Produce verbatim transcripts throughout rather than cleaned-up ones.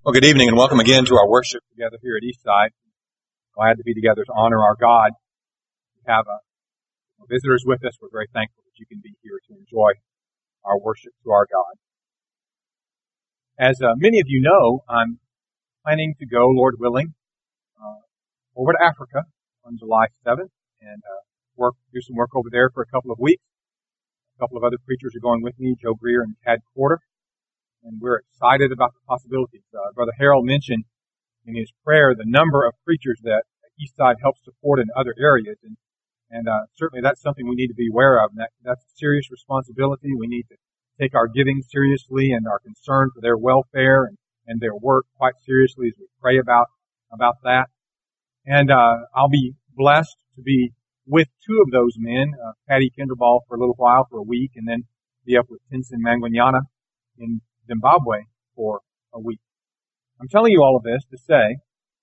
Well, good evening and welcome again to our worship together here at Eastside. Glad to be together to honor our God. We have uh, visitors with us. We're very thankful that you can be here to enjoy our worship to our God. As uh, many of you know, I'm planning to go, Lord willing, uh, over to Africa on July seventh and uh, work, do some work over there for a couple of weeks. A couple of other preachers are going with me, Joe Greer and Tad Porter. And we're excited about the possibilities. Uh, Brother Harold mentioned in his prayer the number of preachers that Eastside helps support in other areas. And, and uh, certainly that's something we need to be aware of. And that, that's a serious responsibility. We need to take our giving seriously and our concern for their welfare and, and their work quite seriously as we pray about, about that. And uh, I'll be blessed to be with two of those men, uh, Patty Kinderball for a little while, for a week, and then be up with Tinson Mangwanyana in Zimbabwe for a week. I'm telling you all of this to say,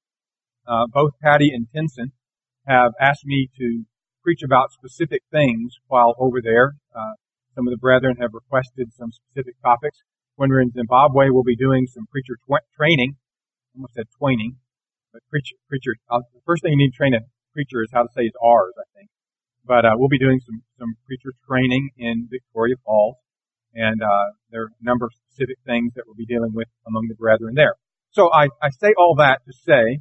uh, both Patty and Tinson have asked me to preach about specific things while over there. Uh, some of the brethren have requested some specific topics. When we're in Zimbabwe, we'll be doing some preacher tw- training. I almost said twaining, but preacher, preacher, uh, the first thing you need to train a preacher is how to say is ours, I think. But, uh, we'll be doing some, some preacher training in Victoria Falls. And uh there are a number of specific things that we'll be dealing with among the brethren there. So I, I say all that to say,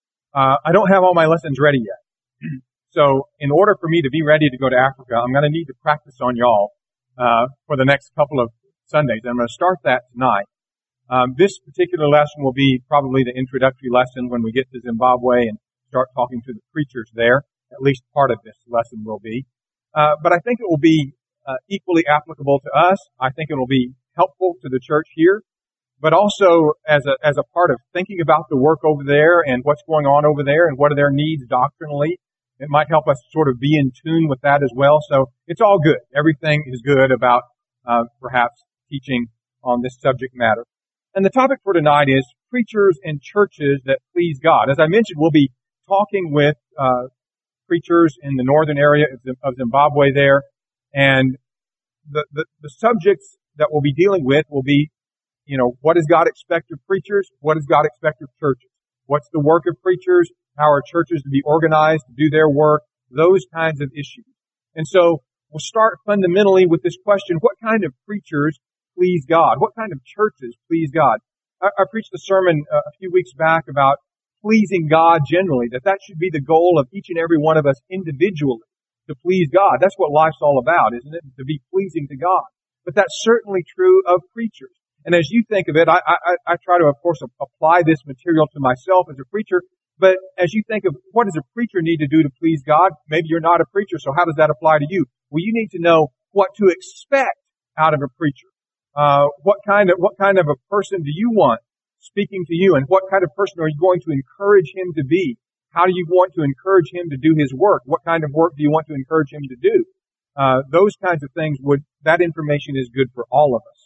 uh I don't have all my lessons ready yet. So in order for me to be ready to go to Africa, I'm going to need to practice on y'all uh for the next couple of Sundays. I'm going to start that tonight. Um This particular lesson will be probably the introductory lesson when we get to Zimbabwe and start talking to the preachers there. At least part of this lesson will be. Uh But I think it will be Uh, equally applicable to us. I think it will be helpful to the church here, but also as a as a part of thinking about the work over there and what's going on over there and what are their needs doctrinally. It might help us sort of be in tune with that as well. So it's all good. Everything is good about uh, perhaps teaching on this subject matter. And the topic for tonight is preachers and churches that please God. As I mentioned, we'll be talking with uh, preachers in the northern area of Zimbabwe there. And the, the, the subjects that we'll be dealing with will be, you know, what does God expect of preachers? What does God expect of churches? What's the work of preachers? How are churches to be organized to do their work? Those kinds of issues. And so we'll start fundamentally with this question, what kind of preachers please God? What kind of churches please God? I, I preached a sermon a few weeks back about pleasing God generally, that that should be the goal of each and every one of us individually. To please God. That's what life's all about, isn't it? To be pleasing to God. But that's certainly true of preachers. And as you think of it, I, I, I try to, of course, apply this material to myself as a preacher. But as you think of what does a preacher need to do to please God, maybe you're not a preacher, so how does that apply to you? Well, you need to know what to expect out of a preacher. Uh, what kind of, what kind of a person do you want speaking to you? And what kind of person are you going to encourage him to be? How do you want to encourage him to do his work? What kind of work do you want to encourage him to do? Uh, those kinds of things would, that information is good for all of us.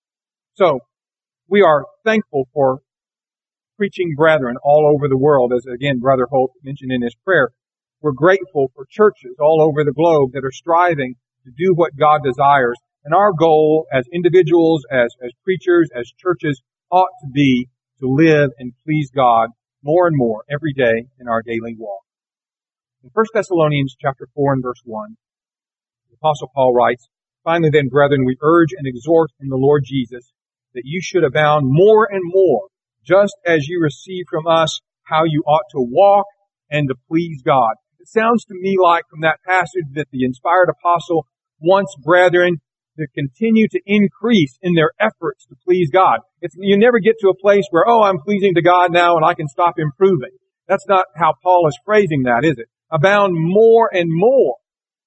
So, we are thankful for preaching brethren all over the world, as again Brother Holt mentioned in his prayer. We're grateful for churches all over the globe that are striving to do what God desires. And our goal as individuals, as, as preachers, as churches, ought to be to live and please God more and more every day in our daily walk. In First Thessalonians chapter four and verse one, the Apostle Paul writes, "Finally then, brethren, we urge and exhort in the Lord Jesus that you should abound more and more, just as you receive from us how you ought to walk and to please God." It sounds to me like from that passage that the inspired apostle wants brethren to continue to increase in their efforts to please God. It's, you never get to a place where, oh, I'm pleasing to God now and I can stop improving. That's not how Paul is phrasing that, is it? Abound more and more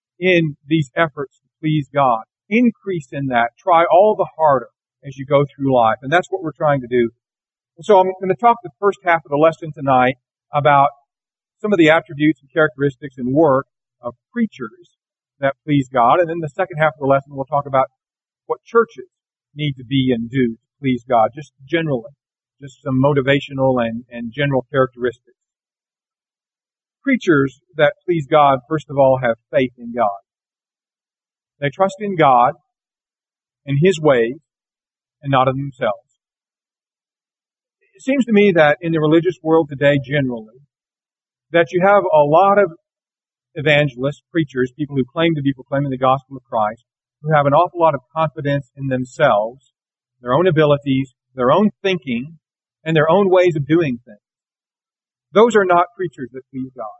in these efforts to please God. Increase in that. Try all the harder as you go through life. And that's what we're trying to do. And so I'm going to talk the first half of the lesson tonight about some of the attributes and characteristics and work of preachers that please God. And then the second half of the lesson, we'll talk about what churches need to be and do to please God, just generally, just some motivational and, and general characteristics. Preachers that please God, first of all, have faith in God. They trust in God and His ways and not in themselves. It seems to me that in the religious world today generally, that you have a lot of evangelists, preachers, people who claim to be proclaiming the gospel of Christ, who have an awful lot of confidence in themselves, their own abilities, their own thinking, and their own ways of doing things. Those are not preachers that please God.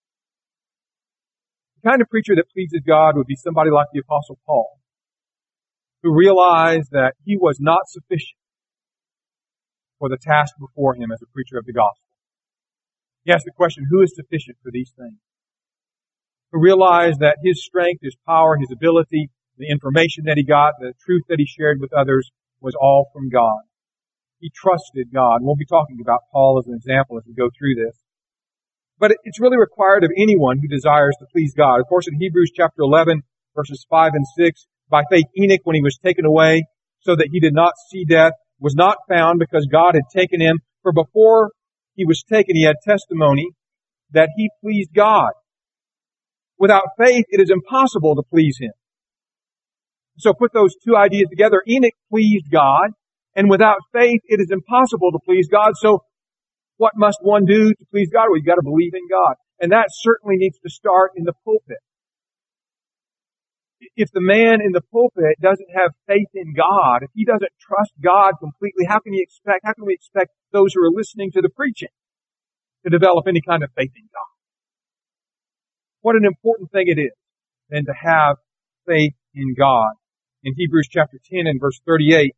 The kind of preacher that pleases God would be somebody like the Apostle Paul, who realized that he was not sufficient for the task before him as a preacher of the gospel. He asked the question, who is sufficient for these things? Who realized that his strength, his power, his ability, the information that he got, the truth that he shared with others was all from God. He trusted God. We'll be talking about Paul as an example as we go through this. But it's really required of anyone who desires to please God. Of course, in Hebrews chapter eleven, verses five and six, by faith Enoch, when he was taken away so that he did not see death, was not found because God had taken him. For before he was taken, he had testimony that he pleased God. Without faith, it is impossible to please him. So put those two ideas together. Enoch pleased God, and without faith, it is impossible to please God. So what must one do to please God? Well, you've got to believe in God. And that certainly needs to start in the pulpit. If the man in the pulpit doesn't have faith in God, if he doesn't trust God completely, how can he expect, how can we expect those who are listening to the preaching to develop any kind of faith in God? What an important thing it is then to have faith in God. In Hebrews chapter ten and verse thirty-eight,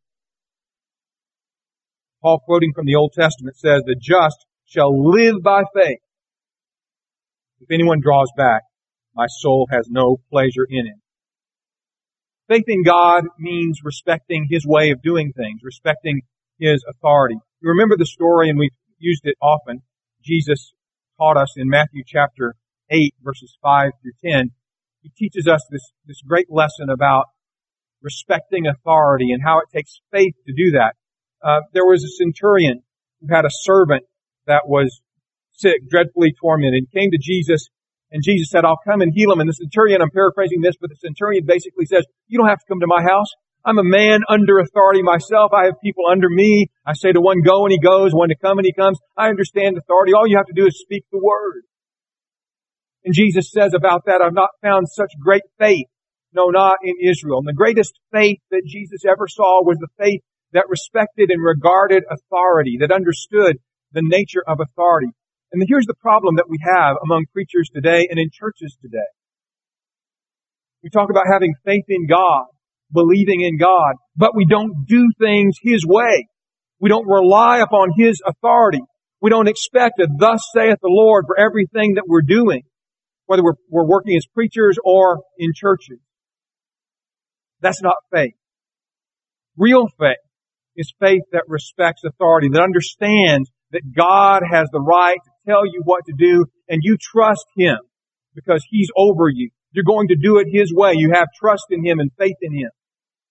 Paul, quoting from the Old Testament, says, "The just shall live by faith. If anyone draws back, my soul has no pleasure in him." Faith in God means respecting His way of doing things, respecting His authority. You remember the story, and we've used it often. Jesus taught us in Matthew chapter eight, verses five through ten. He teaches us this, this great lesson about respecting authority and how it takes faith to do that. Uh, there was a centurion who had a servant that was sick, dreadfully tormented, and came to Jesus, and Jesus said, "I'll come and heal him." And the centurion, I'm paraphrasing this, but the centurion basically says, "You don't have to come to my house. I'm a man under authority myself. I have people under me. I say to one, go, and he goes, one to come, and he comes. I understand authority. All you have to do is speak the word." And Jesus says about that, "I've not found such great faith, no, not in Israel." And the greatest faith that Jesus ever saw was the faith that respected and regarded authority, that understood the nature of authority. And here's the problem that we have among preachers today and in churches today. We talk about having faith in God, believing in God, but we don't do things His way. We don't rely upon His authority. We don't expect a "thus saith the Lord" for everything that we're doing, whether we're, we're working as preachers or in churches. That's not faith. Real faith is faith that respects authority, that understands that God has the right to tell you what to do, and you trust Him because He's over you. You're going to do it His way. You have trust in Him and faith in Him.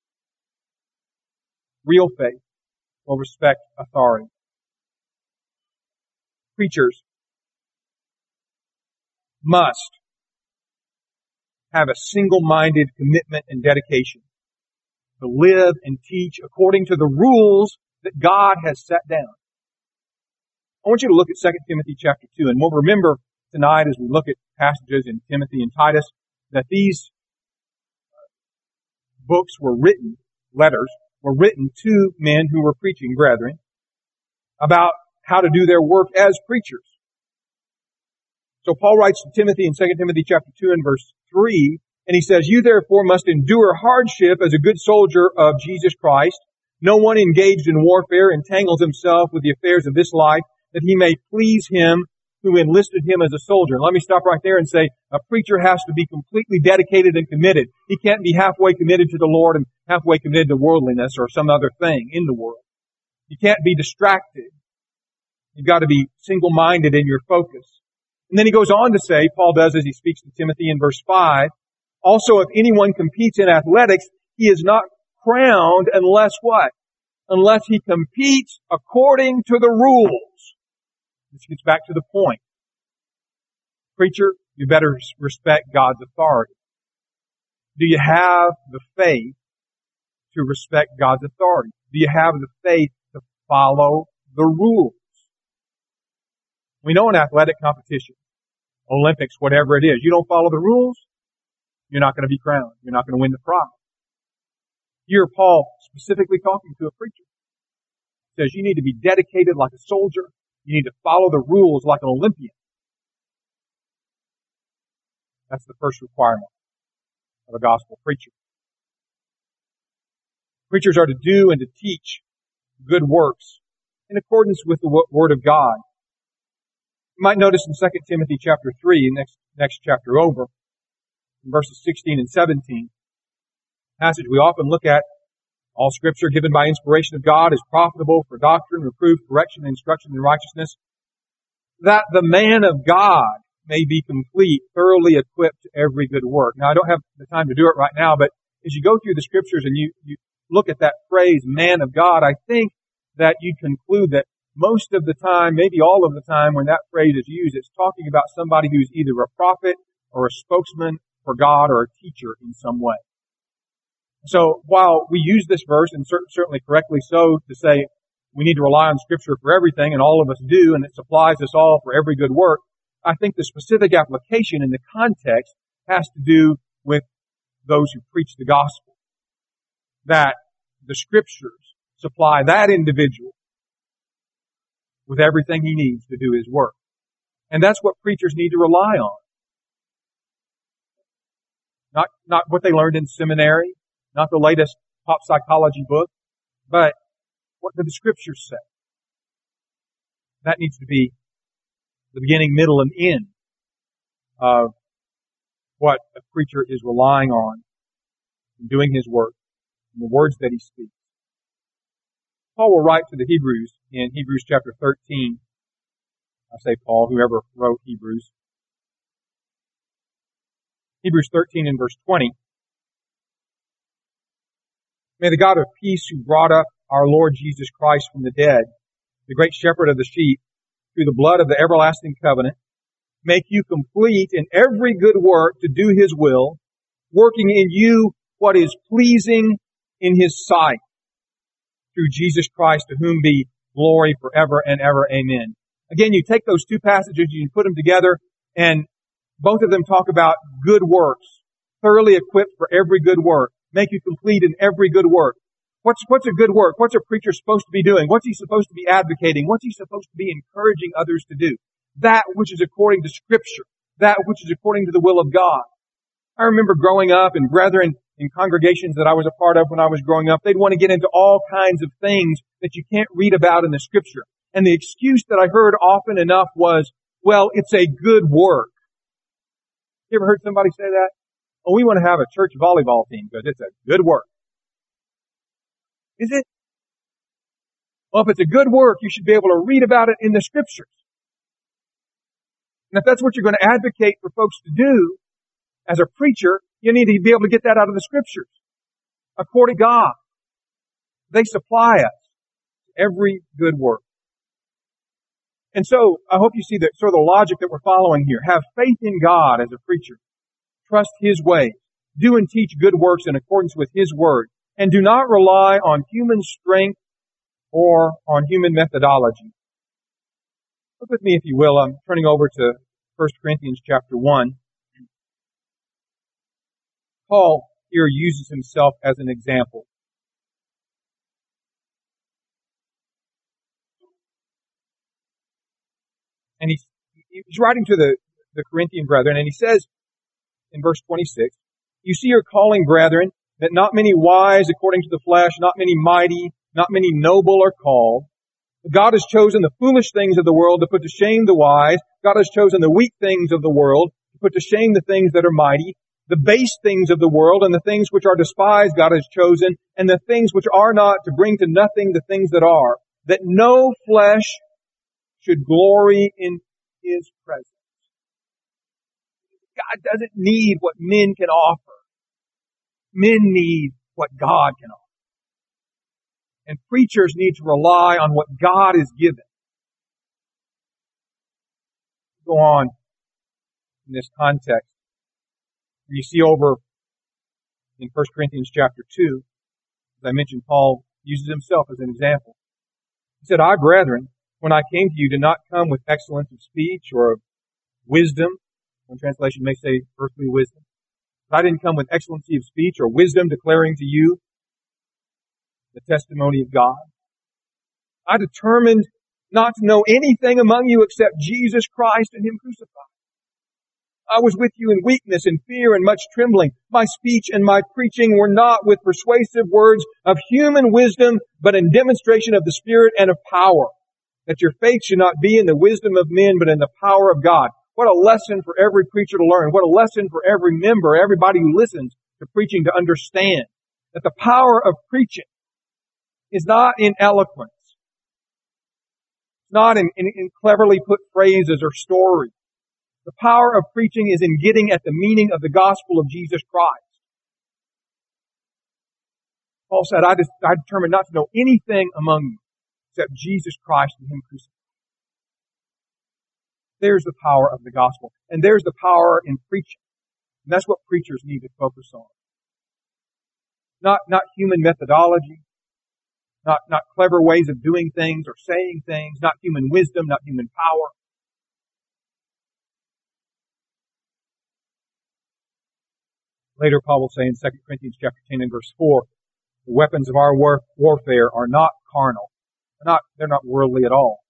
Real faith will respect authority. Preachers must have a single-minded commitment and dedication to live and teach according to the rules that God has set down. I want you to look at Second Timothy chapter two, and we'll remember tonight as we look at passages in Timothy and Titus that these books were written, letters, were written to men who were preaching brethren about how to do their work as preachers. So Paul writes to Timothy in Second Timothy chapter two and verse three, and he says, "You therefore must endure hardship as a good soldier of Jesus Christ. No one engaged in warfare entangles himself with the affairs of this life, that he may please him who enlisted him as a soldier." And let me stop right there and say, a preacher has to be completely dedicated and committed. He can't be halfway committed to the Lord and halfway committed to worldliness or some other thing in the world. You can't be distracted. You've got to be single-minded in your focus. And then he goes on to say, Paul does as he speaks to Timothy in verse five, "Also, if anyone competes in athletics, he is not crowned unless what? Unless he competes according to the rules." This gets back to the point. Preacher, you better respect God's authority. Do you have the faith to respect God's authority? Do you have the faith to follow the rules. We know in athletic competition, Olympics, whatever it is, you don't follow the rules, you're not going to be crowned. You're not going to win the prize. Here, Paul specifically talking to a preacher. He says you need to be dedicated like a soldier. You need to follow the rules like an Olympian. That's the first requirement of a gospel preacher. Preachers are to do and to teach good works in accordance with the Word of God. You might notice in Second Timothy chapter three, next, next chapter over, in verses sixteen and seventeen, passage we often look at, all Scripture given by inspiration of God is profitable for doctrine, reproof, correction, and instruction in righteousness, that the man of God may be complete, thoroughly equipped to every good work. Now, I don't have the time to do it right now, but as you go through the Scriptures and you, you look at that phrase, man of God, I think that you conclude that most of the time, maybe all of the time when that phrase is used, it's talking about somebody who's either a prophet or a spokesman for God or a teacher in some way. So while we use this verse, and certainly correctly so, to say we need to rely on Scripture for everything, and all of us do, and it supplies us all for every good work, I think the specific application in the context has to do with those who preach the gospel. That the Scriptures supply that individual with everything he needs to do his work. And that's what preachers need to rely on. Not, not what they learned in seminary, not the latest pop psychology book, but what do the Scriptures say? That needs to be the beginning, middle, and end of what a preacher is relying on in doing his work, in the words that he speaks. Paul will write to the Hebrews in Hebrews chapter thirteen. I say Paul, whoever wrote Hebrews. Hebrews thirteen and verse twenty. May the God of peace, who brought up our Lord Jesus Christ from the dead, the great shepherd of the sheep, through the blood of the everlasting covenant, make you complete in every good work to do His will, working in you what is pleasing in His sight, through Jesus Christ, to whom be glory forever and ever. Amen. Again, you take those two passages, you put them together, and both of them talk about good works, thoroughly equipped for every good work, make you complete in every good work. What's, what's a good work? What's a preacher supposed to be doing? What's he supposed to be advocating? What's he supposed to be encouraging others to do? That which is according to Scripture. That which is according to the will of God. I remember growing up, and brethren in congregations that I was a part of when I was growing up, they'd want to get into all kinds of things that you can't read about in the Scripture. And the excuse that I heard often enough was, well, it's a good work. You ever heard somebody say that? Oh, we want to have a church volleyball team because it's a good work. Is it? Well, if it's a good work, you should be able to read about it in the Scriptures. And if that's what you're going to advocate for folks to do, as a preacher, you need to be able to get that out of the Scriptures. According to God, they supply us every good work. And so, I hope you see the sort of the logic that we're following here. Have faith in God as a preacher. Trust His ways. Do and teach good works in accordance with His Word. And do not rely on human strength or on human methodology. Look with me, if you will. I'm turning over to First Corinthians chapter one. Paul here uses himself as an example. And he's, he's writing to the, the Corinthian brethren, and he says in verse twenty-six, you see your calling, brethren, that not many wise according to the flesh, not many mighty, not many noble are called. God has chosen the foolish things of the world to put to shame the wise. God has chosen the weak things of the world to put to shame the things that are mighty. The base things of the world and the things which are despised God has chosen, and the things which are not to bring to nothing the things that are, that no flesh should glory in His presence. God doesn't need what men can offer. Men need what God can offer. And preachers need to rely on what God has given. Go on in this context. You see over in First Corinthians chapter two, as I mentioned, Paul uses himself as an example. He said, I, brethren, when I came to you, did not come with excellence of speech or of wisdom. One translation may say earthly wisdom. But I didn't come with excellency of speech or wisdom declaring to you the testimony of God. I determined not to know anything among you except Jesus Christ and Him crucified. I was with you in weakness and fear and much trembling. My speech and my preaching were not with persuasive words of human wisdom, but in demonstration of the Spirit and of power, that your faith should not be in the wisdom of men, but in the power of God. What a lesson for every preacher to learn. What a lesson for every member, everybody who listens to preaching to understand. That the power of preaching is not in eloquence. It's not in, in, in cleverly put phrases or stories. The power of preaching is in getting at the meaning of the gospel of Jesus Christ. Paul said, I, just, I determined not to know anything among you except Jesus Christ and Him crucified. There's the power of the gospel. And there's the power in preaching. And that's what preachers need to focus on. Not, not human methodology. Not, not clever ways of doing things or saying things. Not human wisdom, not human power. Later, Paul will say in Second Corinthians chapter ten and verse four, the weapons of our war- warfare are not carnal. They're not, they're not worldly at all.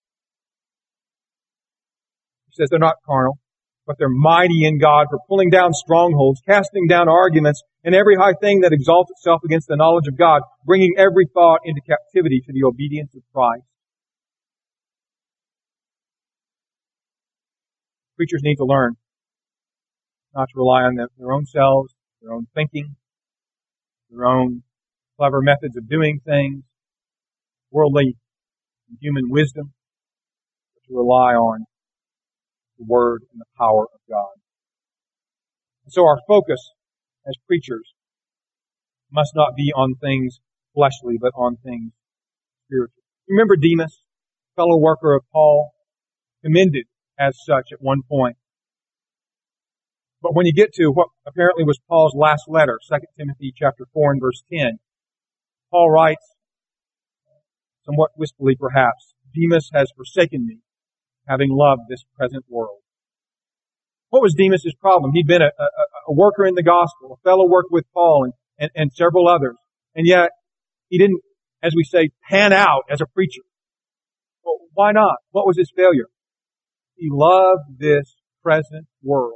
He says they're not carnal, but they're mighty in God for pulling down strongholds, casting down arguments, and every high thing that exalts itself against the knowledge of God, bringing every thought into captivity to the obedience of Christ. Preachers need to learn not to rely on their own selves, their own thinking, their own clever methods of doing things, worldly and human wisdom, but to rely on the Word and the power of God. And so our focus as preachers must not be on things fleshly, but on things spiritual. Remember Demas, fellow worker of Paul, commended as such at one point. But when you get to what apparently was Paul's last letter, Second Timothy chapter four and verse ten, Paul writes, somewhat wistfully perhaps, Demas has forsaken me, having loved this present world. What was Demas' problem? He'd been a, a, a worker in the gospel, a fellow worker with Paul and, and, and several others. And yet, he didn't, as we say, pan out as a preacher. Well, why not? What was his failure? He loved this present world.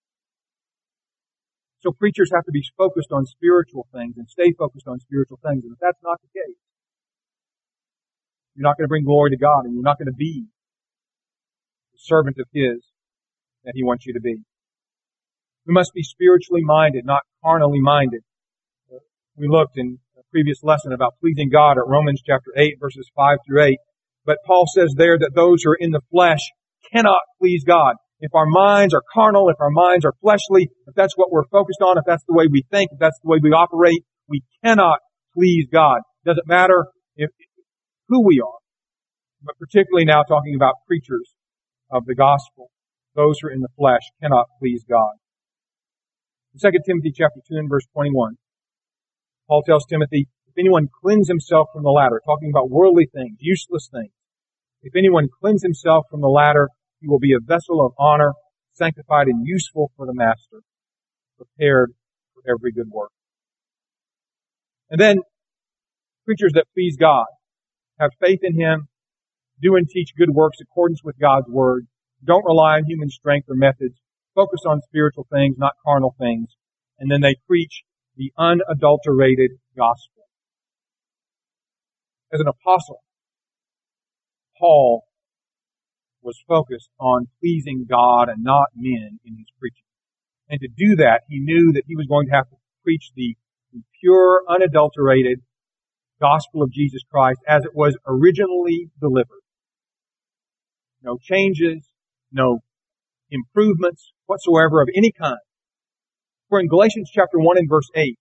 So preachers have to be focused on spiritual things and stay focused on spiritual things. And if that's not the case, you're not going to bring glory to God and you're not going to be the servant of His that He wants you to be. We must be spiritually minded, not carnally minded. We looked in a previous lesson about pleasing God at Romans chapter eight, verses five through eight. But Paul says there that those who are in the flesh cannot please God. If our minds are carnal, if our minds are fleshly, if that's what we're focused on, if that's the way we think, if that's the way we operate, we cannot please God. Doesn't matter if, who we are, but particularly now talking about preachers of the gospel. Those who are in the flesh cannot please God. In Second Timothy chapter two and verse twenty-one, Paul tells Timothy, if anyone cleanse himself from the latter, talking about worldly things, useless things, if anyone cleanse himself from the latter, he will be a vessel of honor, sanctified and useful for the master, prepared for every good work. And then, preachers that please God, have faith in Him, do and teach good works in accordance with God's Word, don't rely on human strength or methods, focus on spiritual things, not carnal things, and then they preach the unadulterated gospel. As an apostle, Paul was focused on pleasing God and not men in his preaching. And to do that, he knew that he was going to have to preach the, the pure, unadulterated gospel of Jesus Christ as it was originally delivered. No changes, no improvements whatsoever of any kind. For in Galatians chapter one and verse eight,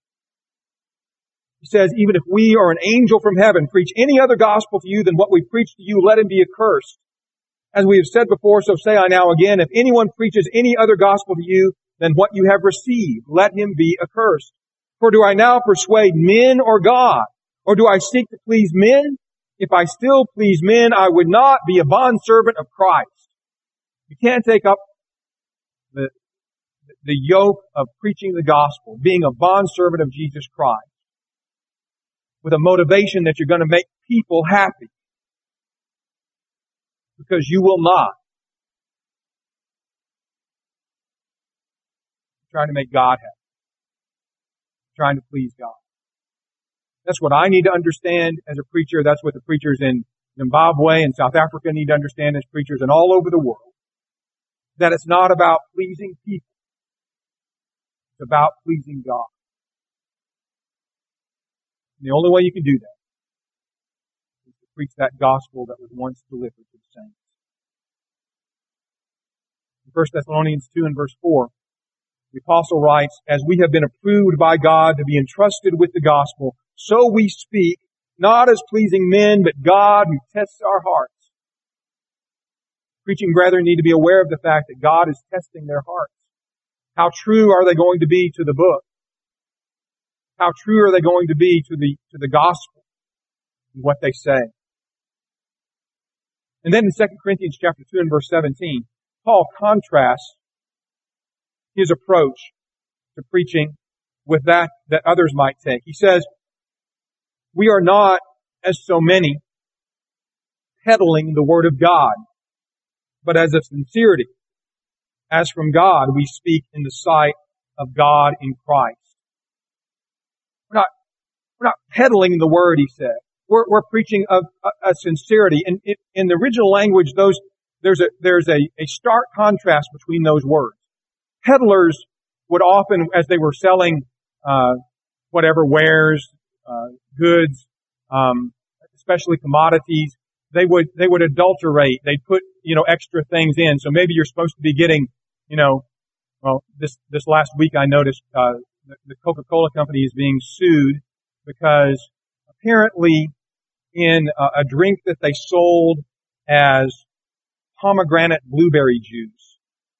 he says, even if we or an angel from heaven preach any other gospel to you than what we preach to you, let him be accursed. As we have said before, so say I now again, if anyone preaches any other gospel to you than what you have received, let him be accursed. For do I now persuade men or God? Or do I seek to please men? If I still please men, I would not be a bondservant of Christ. You can't take up the, the yoke of preaching the gospel, being a bondservant of Jesus Christ, with a motivation that you're going to make people happy. Because you will not. You're trying to make God happy. You're trying to please God. That's what I need to understand as a preacher. That's what the preachers in Zimbabwe and South Africa need to understand as preachers and all over the world. That it's not about pleasing people. It's about pleasing God. And the only way you can do that is to preach that gospel that was once delivered to the saints. In First Thessalonians two and verse four, the apostle writes, as we have been approved by God to be entrusted with the gospel, so we speak, not as pleasing men, but God who tests our hearts. Preaching brethren need to be aware of the fact that God is testing their hearts. How true are they going to be to the book? How true are they going to be to the, to the gospel and what they say? And then in Second Corinthians chapter two and verse seventeen, Paul contrasts his approach to preaching with that that others might take. He says, we are not, as so many, peddling the word of God, but as of sincerity, as from God, we speak in the sight of God in Christ. We're not, we're not peddling the word, he said. We're, we're preaching of a, a sincerity. And in, in the original language, those, there's a, there's a, a stark contrast between those words. Peddlers would often, as they were selling, uh, whatever wares, uh, goods, um, especially commodities, they would, they would adulterate. They'd put, you know, extra things in. So maybe you're supposed to be getting, you know, well, this, this last week I noticed, uh, the, the Coca-Cola company is being sued because apparently in a, a drink that they sold as pomegranate blueberry juice,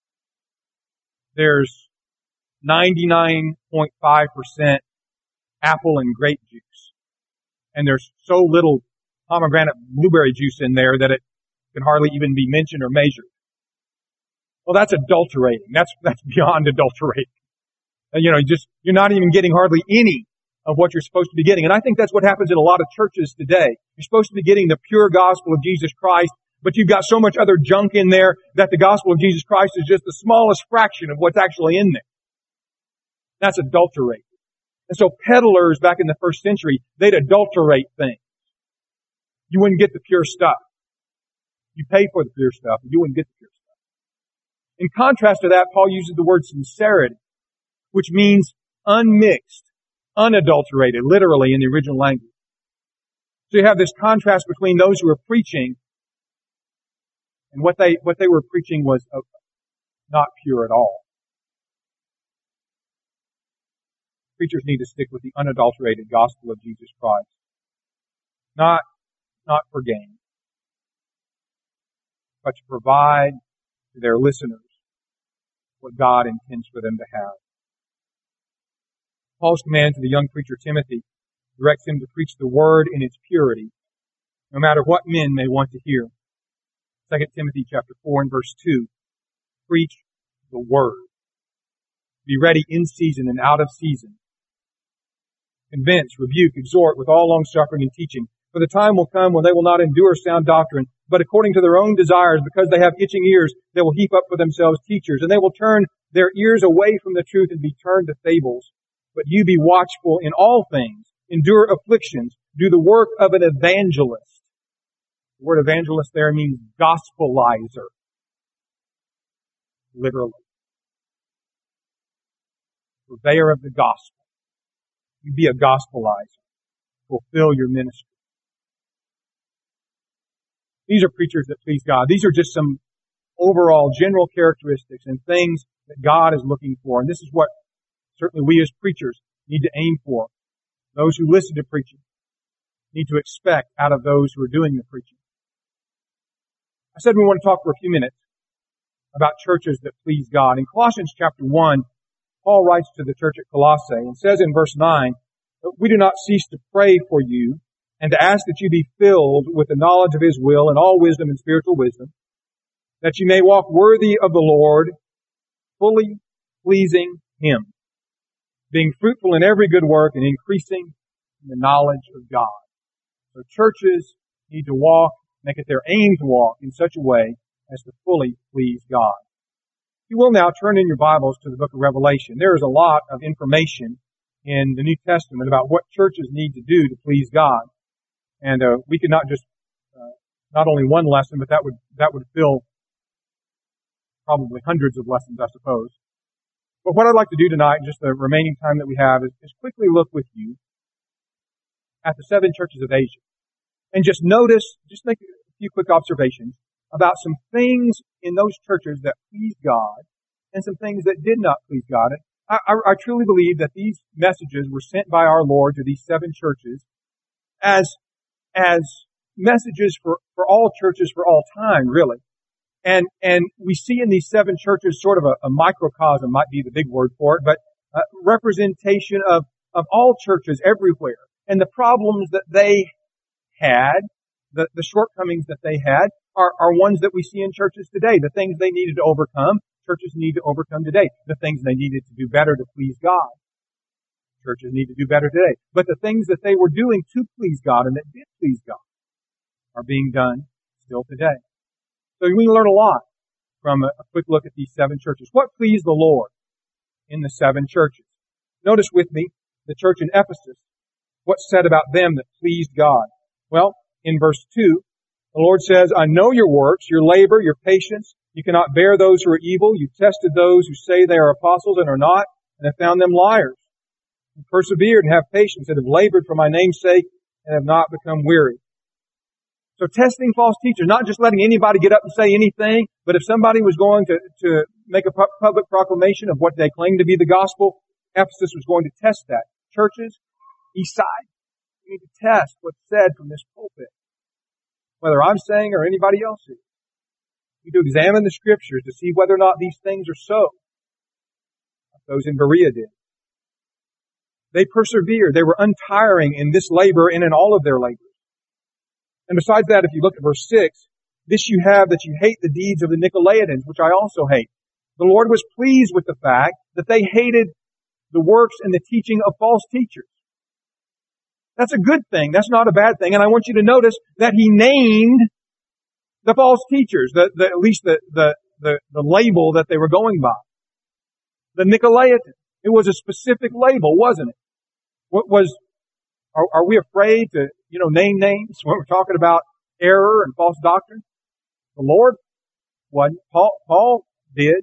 there's ninety-nine point five percent apple and grape juice. And there's so little pomegranate blueberry juice in there that it can hardly even be mentioned or measured. Well, that's adulterating. That's, that's beyond adulterating. And, you know, just, you're not even getting hardly any of what you're supposed to be getting. And I think that's what happens in a lot of churches today. You're supposed to be getting the pure gospel of Jesus Christ, but you've got so much other junk in there that the gospel of Jesus Christ is just the smallest fraction of what's actually in there. That's adulterating. And so peddlers back in the first century, they'd adulterate things. You wouldn't get the pure stuff. You pay for the pure stuff, but you wouldn't get the pure stuff. In contrast to that, Paul uses the word sincerity, which means unmixed, unadulterated, literally in the original language. So you have this contrast between those who are preaching and what they, what they were preaching was not pure at all. Preachers need to stick with the unadulterated gospel of Jesus Christ. Not, not for gain, but to provide to their listeners what God intends for them to have. Paul's command to the young preacher Timothy directs him to preach the word in its purity, no matter what men may want to hear. Second Timothy chapter four and verse two. Preach the word. Be ready in season and out of season. Convince, rebuke, exhort with all long-suffering and teaching. For the time will come when they will not endure sound doctrine, but according to their own desires, because they have itching ears, they will heap up for themselves teachers, and they will turn their ears away from the truth and be turned to fables. But you be watchful in all things, endure afflictions, do the work of an evangelist. The word evangelist there means gospelizer. Literally. Purveyor of the gospel. You be a gospelizer. Fulfill your ministry. These are preachers that please God. These are just some overall general characteristics and things that God is looking for. And this is what certainly we as preachers need to aim for. Those who listen to preaching need to expect out of those who are doing the preaching. I said we want to talk for a few minutes about churches that please God. In Colossians chapter one, Paul writes to the church at Colossae and says in verse nine, "We do not cease to pray for you and to ask that you be filled with the knowledge of His will and all wisdom and spiritual wisdom, that you may walk worthy of the Lord, fully pleasing Him, being fruitful in every good work and increasing in the knowledge of God. So churches need to walk, make it their aim to walk in such a way as to fully please God. You will now turn in your Bibles to the book of Revelation. There is a lot of information in the New Testament about what churches need to do to please God. And uh, we could not just, uh, not only one lesson, but that would, that would fill probably hundreds of lessons, I suppose. But what I'd like to do tonight, just the remaining time that we have, is, is quickly look with you at the seven churches of Asia. And just notice, just make a few quick observations about some things in those churches that pleased God and some things that did not please God. I, I, I truly believe that these messages were sent by our Lord to these seven churches as, as messages for, for all churches for all time, really. And, and we see in these seven churches sort of a, a microcosm, might be the big word for it, but a representation of, of all churches everywhere. And the problems that they had, the, the shortcomings that they had, are, are ones that we see in churches today. The things they needed to overcome, churches need to overcome today. The things they needed to do better to please God, churches need to do better today. But the things that they were doing to please God and that did please God are being done still today. So we learn a lot from a, a quick look at these seven churches. What pleased the Lord in the seven churches? Notice with me the church in Ephesus. What's said about them that pleased God? Well, in verse two, the Lord says, I know your works, your labor, your patience. You cannot bear those who are evil. You've tested those who say they are apostles and are not, and have found them liars. You persevered and have patience and have labored for my name's sake and have not become weary. So testing false teachers, not just letting anybody get up and say anything, but if somebody was going to, to make a pu- public proclamation of what they claim to be the gospel, Ephesus was going to test that. Churches, east side, we need to test what's said from this pulpit. Whether I'm saying or anybody else is. We need to examine the scriptures to see whether or not these things are so. Like those in Berea did. They persevered. They were untiring in this labor and in all of their labors. And besides that, if you look at verse six, this you have that you hate the deeds of the Nicolaitans, which I also hate. The Lord was pleased with the fact that they hated the works and the teaching of false teachers. That's a good thing. That's not a bad thing. And I want you to notice that He named the false teachers, the, the, at least the, the, the, the label that they were going by. The Nicolaitans. It was a specific label, wasn't it? What was, are, are we afraid to, you know, name names when we're talking about error and false doctrine? The Lord wasn't. Paul, Paul did.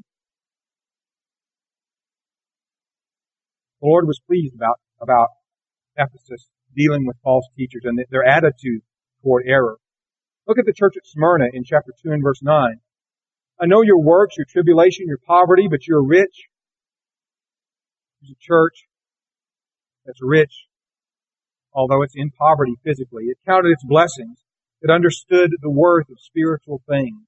The Lord was pleased about, about Ephesus dealing with false teachers and their attitude toward error. Look at the church at Smyrna in chapter two and verse nine. I know your works, your tribulation, your poverty, but you're rich. There's a church that's rich, although it's in poverty physically. It counted its blessings. It understood the worth of spiritual things.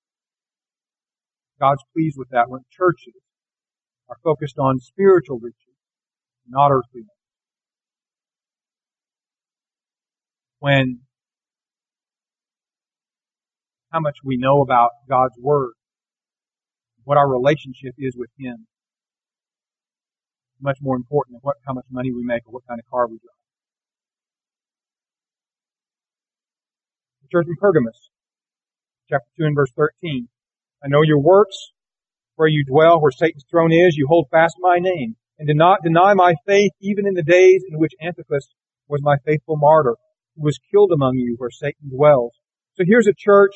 God's pleased with that when churches are focused on spiritual riches, not earthly ones. When how much we know about God's Word, what our relationship is with Him, much more important than what, how much money we make or what kind of car we drive. The church in Pergamos, chapter two and verse thirteen. I know your works, where you dwell, where Satan's throne is, you hold fast my name, and do not deny my faith even in the days in which Antipas was my faithful martyr, who was killed among you where Satan dwells. So here's a church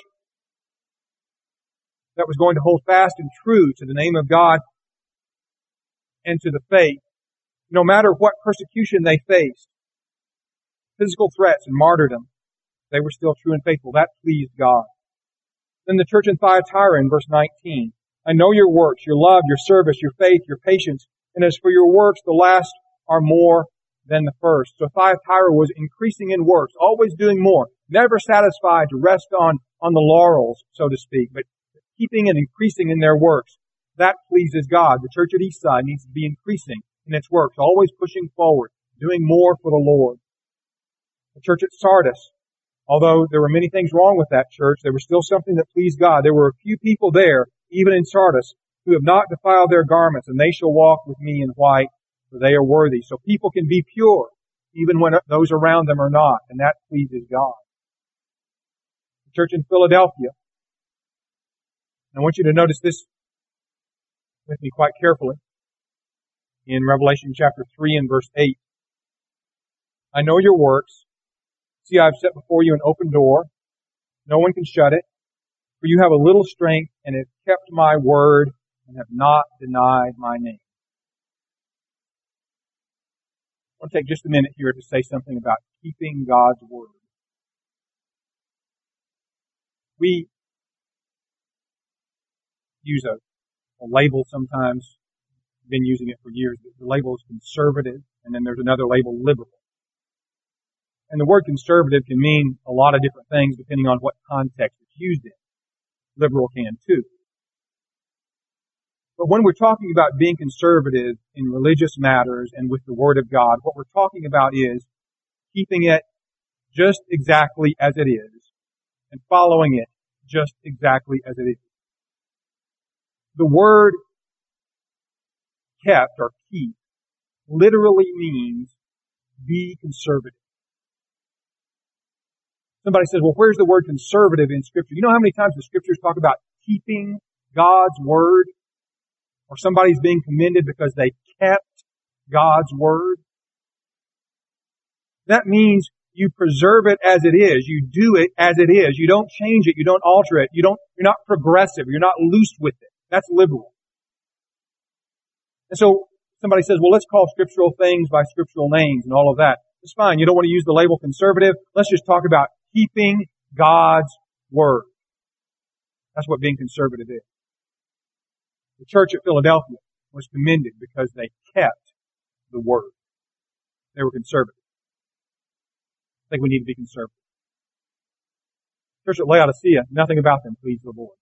that was going to hold fast and true to the name of God and to the faith, no matter what persecution they faced, physical threats and martyrdom, they were still true and faithful. That pleased God. Then the church in Thyatira in verse nineteen. I know your works, your love, your service, your faith, your patience, and as for your works, the last are more than the first. So Thyatira was increasing in works, always doing more, never satisfied to rest on, on the laurels, so to speak, but keeping and increasing in their works. That pleases God. The church at Eastside needs to be increasing in its works, always pushing forward, doing more for the Lord. The church at Sardis, although there were many things wrong with that church, there was still something that pleased God. There were a few people there, even in Sardis, who have not defiled their garments, and they shall walk with me in white, for they are worthy. So people can be pure, even when those around them are not, and that pleases God. The church in Philadelphia, I want you to notice this with me quite carefully. In Revelation chapter three and verse eight, I know your works. See, I have set before you an open door. No one can shut it. For you have a little strength and have kept my word and have not denied my name. I want to take just a minute here to say something about keeping God's word. We use a, a label sometimes. We've been using it for years. The label is conservative, and then there's another label, liberal. And the word conservative can mean a lot of different things depending on what context it's used in. Liberal can too. But when we're talking about being conservative in religious matters and with the Word of God, what we're talking about is keeping it just exactly as it is and following it just exactly as it is. The word kept or keep literally means be conservative. Somebody says, well, where's the word conservative in Scripture? You know how many times the Scriptures talk about keeping God's Word? Or somebody's being commended because they kept God's Word? That means you preserve it as it is. You do it as it is. You don't change it. You don't alter it. You don't, you're not progressive. You're not loose with it. That's liberal. And so somebody says, well, let's call scriptural things by scriptural names and all of that. It's fine. You don't want to use the label conservative. Let's just talk about keeping God's Word. That's what being conservative is. The church at Philadelphia was commended because they kept the Word. They were conservative. I think we need to be conservative. The church at Laodicea, nothing about them pleased the Lord.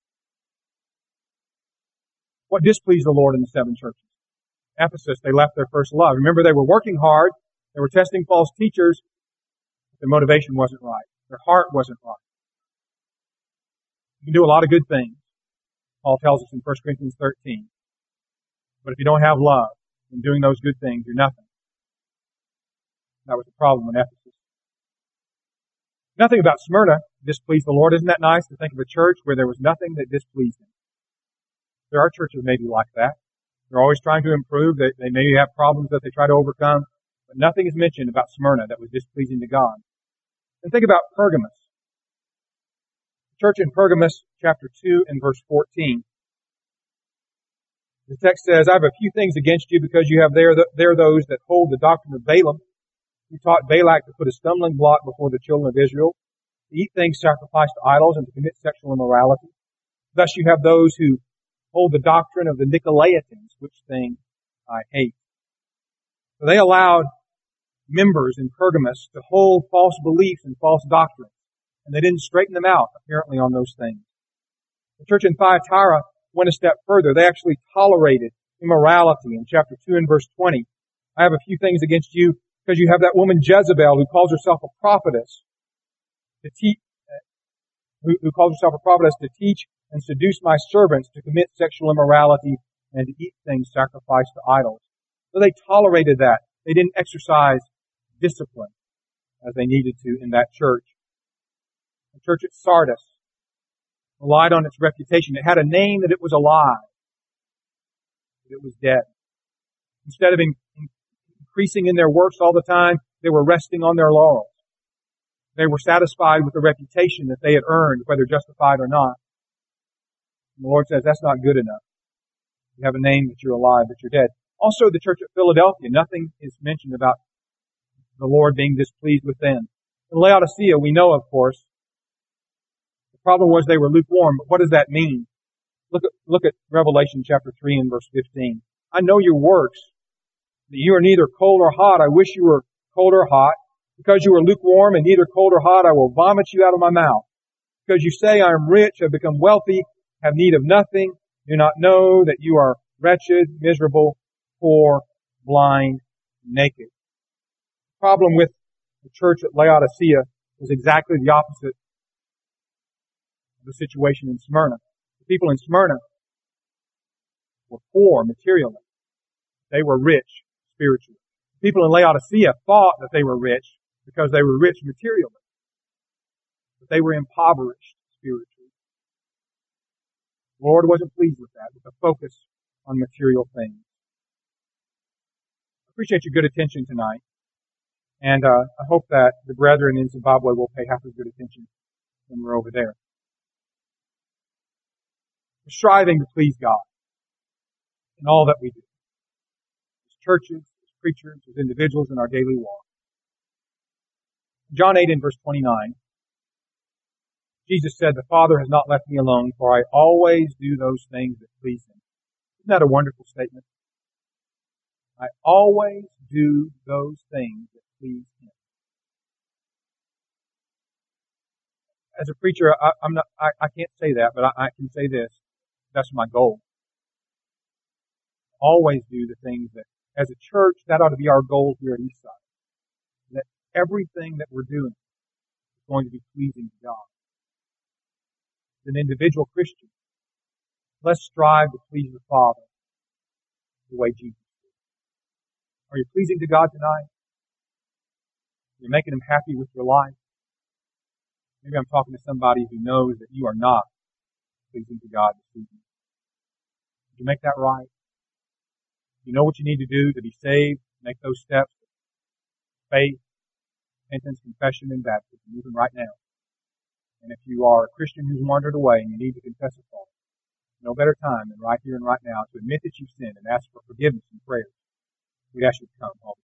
What displeased the Lord in the seven churches? Ephesus, they left their first love. Remember, they were working hard. They were testing false teachers. But their motivation wasn't right. Their heart wasn't right. You can do a lot of good things. Paul tells us in First Corinthians thirteen. But if you don't have love in doing those good things, you're nothing. That was the problem in Ephesus. Nothing about Smyrna displeased the Lord. Isn't that nice to think of a church where there was nothing that displeased Him? There are churches maybe like that. They're always trying to improve. They, they maybe have problems that they try to overcome. But nothing is mentioned about Smyrna that was displeasing to God. And think about Pergamos. The church in Pergamos, chapter two and verse fourteen. The text says, I have a few things against you because you have there, there those that hold the doctrine of Balaam, who taught Balak to put a stumbling block before the children of Israel, to eat things sacrificed to idols and to commit sexual immorality. Thus you have those who hold the doctrine of the Nicolaitans, which thing I hate. So they allowed members in Pergamos to hold false beliefs and false doctrines, and they didn't straighten them out, apparently, on those things. The church in Thyatira went a step further. They actually tolerated immorality. In chapter two and verse twenty, I have a few things against you because you have that woman Jezebel who calls herself a prophetess to teach, who, who calls herself a prophetess to teach and seduce my servants to commit sexual immorality and to eat things sacrificed to idols. So they tolerated that. They didn't exercise discipline as they needed to in that church. The church at Sardis relied on its reputation. It had a name that it was alive, that it was dead. Instead of in, in increasing in their works all the time, they were resting on their laurels. They were satisfied with the reputation that they had earned, whether justified or not. And the Lord says, that's not good enough. You have a name that you're alive, but you're dead. Also, the church at Philadelphia, nothing is mentioned about the Lord being displeased with them. In Laodicea, we know, of course, the problem was they were lukewarm, but what does that mean? Look at, look at Revelation chapter three and verse fifteen. I know your works, that you are neither cold or hot. I wish you were cold or hot. Because you are lukewarm and neither cold or hot, I will vomit you out of my mouth. Because you say, I am rich, have become wealthy, have need of nothing, do not know that you are wretched, miserable, poor, blind, naked. The problem with The church at Laodicea was exactly the opposite of the situation in Smyrna. The people in Smyrna were poor materially. They were rich spiritually. The people in Laodicea thought that they were rich because they were rich materially. But they were impoverished spiritually. The Lord wasn't pleased with that, with the focus on material things. I appreciate your good attention tonight. And uh, I hope that the brethren in Zimbabwe will pay half as good attention when we're over there. We're striving to please God in all that we do. As churches, as preachers, as individuals in our daily walk. John eight and verse twenty-nine, Jesus said, "The Father has not left me alone, for I always do those things that please Him." Isn't that a wonderful statement? I always do those things that please Him. As a preacher, I, I'm not, I, I can't say that, but I, I can say this. That's my goal. Always do the things that, as a church, that ought to be our goal here at Eastside. That everything that we're doing is going to be pleasing to God. As an individual Christian, let's strive to please the Father the way Jesus did. Are you pleasing to God tonight? You're making Him happy with your life? Maybe I'm talking to somebody who knows that you are not pleasing to God this evening. Did you make that right? You know what you need to do to be saved? Make those steps. Faith, repentance, confession, and baptism, even right now. And if you are a Christian who's wandered away and you need to confess a fault, no better time than right here and right now to admit that you've sinned and ask for forgiveness and prayer. We'd ask you to come home.